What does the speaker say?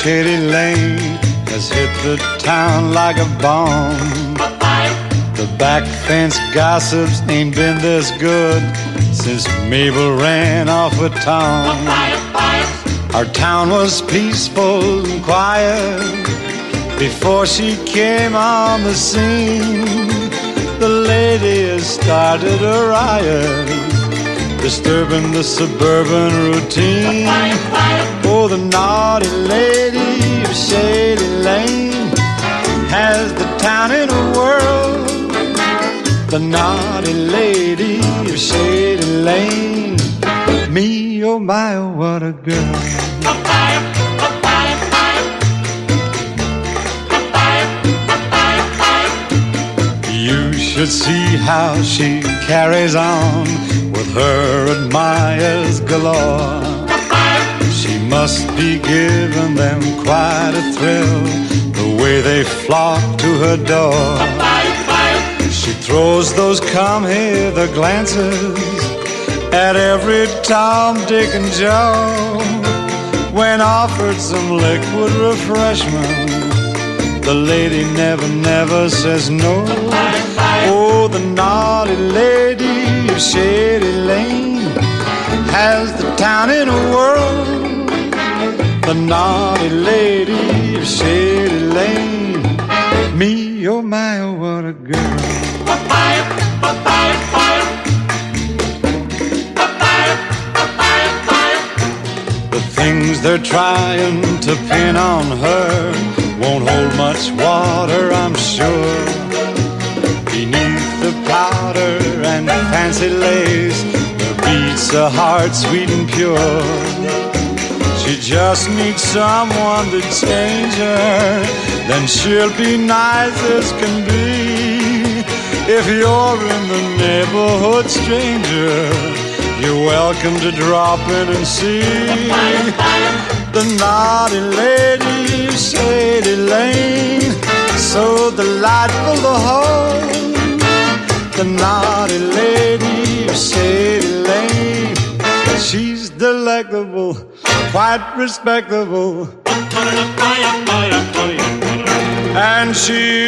Shady Lane has hit the town like a bomb. The back fence gossips ain't been this good since Mabel ran off with Tom. Our town was peaceful and quiet before she came on the scene. The lady has started a riot, disturbing the suburban routine. Oh, the naughty lady of Shady Lane has the town in a whirl. The naughty lady of Shady Lane. Me, oh my, oh what a girl. You should see how she carries on with her admirers galore. She must be giving them quite a thrill, the way they flock to her door. She throws those come-hither glances at every Tom, Dick, and Joe. When offered some liquid refreshment, the lady never, never says no. Oh, the naughty lady of Shady Lane has the town in a whirl. The naughty lady of Shady Lane. Me, oh my, oh what a girl. The things they're trying to pin on her won't hold much water, I'm sure. Beneath the powder and fancy lace, there beats a heart sweet and pure. She just needs someone to change her, then she'll be nice as can be. If you're in the neighborhood, stranger, you're welcome to drop in and see the naughty lady of Shady Lane, so delightful to hold. The naughty lady of Shady Lane, she's delectable, quite respectable, and she